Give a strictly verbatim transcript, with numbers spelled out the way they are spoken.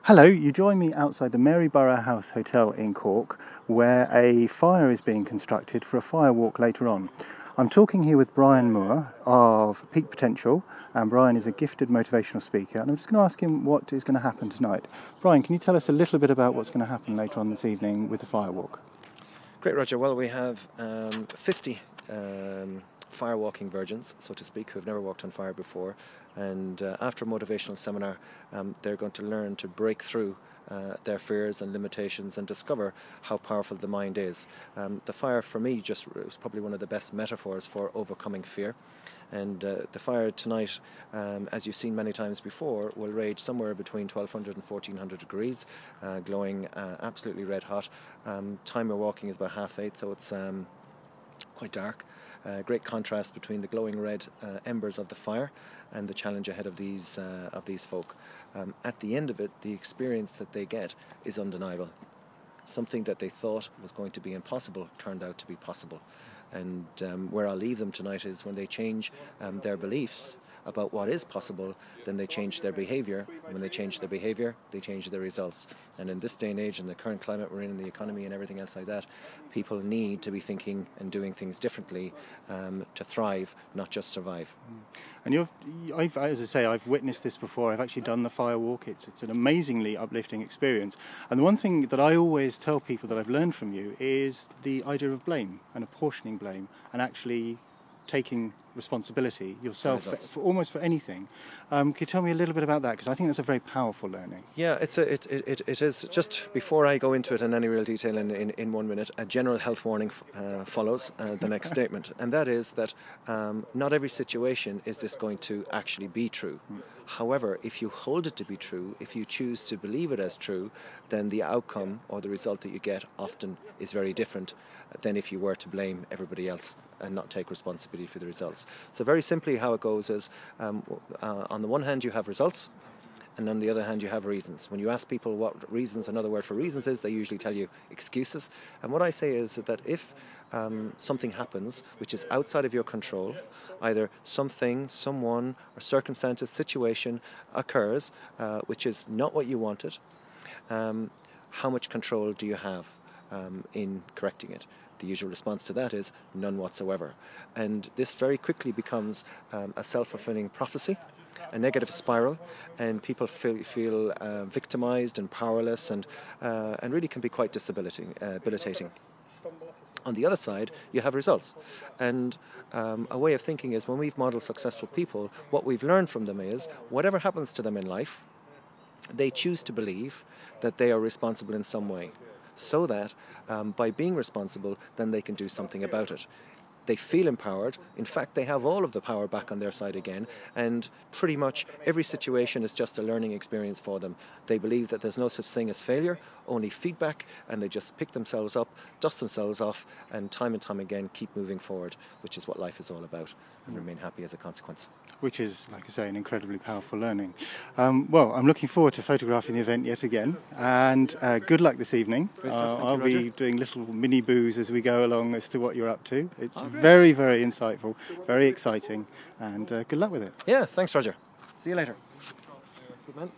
Hello, you join me outside the Maryborough House Hotel in Cork, where a fire is being constructed for a fire walk later on. I'm talking here with Brian Moore of Peak Potential, and Brian is a gifted motivational speaker, and I'm just going to ask him what is going to happen tonight. Brian, can you tell us a little bit about what's going to happen later on this evening with the fire walk? Great, Roger. Well, we have um, fifty um, fire walking virgins, so to speak, who have never walked on fire before. And uh, after a motivational seminar, um, they're going to learn to break through uh, their fears and limitations and discover how powerful the mind is. Um, the fire, for me, just was probably one of the best metaphors for overcoming fear. And uh, the fire tonight, um, as you've seen many times before, will rage somewhere between twelve hundred and fourteen hundred degrees, uh, glowing uh, absolutely red hot. Um, time we're walking is about half eight, so it's um, quite dark. Uh, great contrast between the glowing red uh, embers of the fire and the challenge ahead of these uh, of these folk. Um, at the end of it, the experience that they get is undeniable. Something that they thought was going to be impossible turned out to be possible. And um, where I'll leave them tonight is when they change um, their beliefs about what is possible, then they change their behaviour. When they change their behaviour, they change their results. And in this day and age, in the current climate we're in, in the economy and everything else like that, people need to be thinking and doing things differently um, to thrive, not just survive. And you've, I've, as I say, I've witnessed this before. I've actually done the fire walk. It's, it's an amazingly uplifting experience. And the one thing that I always tell people that I've learned from you is the idea of blame and apportioning blame and actually taking responsibility yourself for, for almost for anything. Um, can you tell me a little bit about that? Because I think that's a very powerful learning. Yeah, it's a, it, it, it is. Just before I go into it in any real detail in, in, in one minute, a general health warning uh, follows uh, the next statement, and that is that um, not every situation is this going to actually be true. Mm. However, if you hold it to be true, if you choose to believe it as true, then the outcome or the result that you get often is very different than if you were to blame everybody else and not take responsibility for the results. So very simply how it goes is, um, uh, on the one hand you have results, and on the other hand you have reasons. When you ask people what reasons, another word for reasons is, they usually tell you excuses. And what I say is that if um, something happens which is outside of your control, either something, someone, or circumstances, situation occurs uh, which is not what you wanted, um, how much control do you have um, in correcting it? The usual response to that is none whatsoever. And this very quickly becomes um, a self-fulfilling prophecy, a negative spiral, and people feel, feel uh, victimized and powerless, and, uh, and really can be quite disabilitating. Uh, debilitating. On the other side, you have results. And um, a way of thinking is, when we've modeled successful people, what we've learned from them is, whatever happens to them in life, they choose to believe that they are responsible in some way, so that um, by being responsible, then they can do something about it. They feel empowered. In fact, they have all of the power back on their side again, and pretty much every situation is just a learning experience for them. They believe that there's no such thing as failure, only feedback, and they just pick themselves up, dust themselves off, and time and time again keep moving forward, which is what life is all about, and remain happy as a consequence. Which is, like I say, an incredibly powerful learning. Um, well, I'm looking forward to photographing the event yet again, and uh, good luck this evening. Uh, I'll you, be doing little mini boos as we go along as to what you're up to. It's oh, very, very insightful, very exciting, and uh, good luck with it. Yeah, thanks, Roger. See you later. Good man.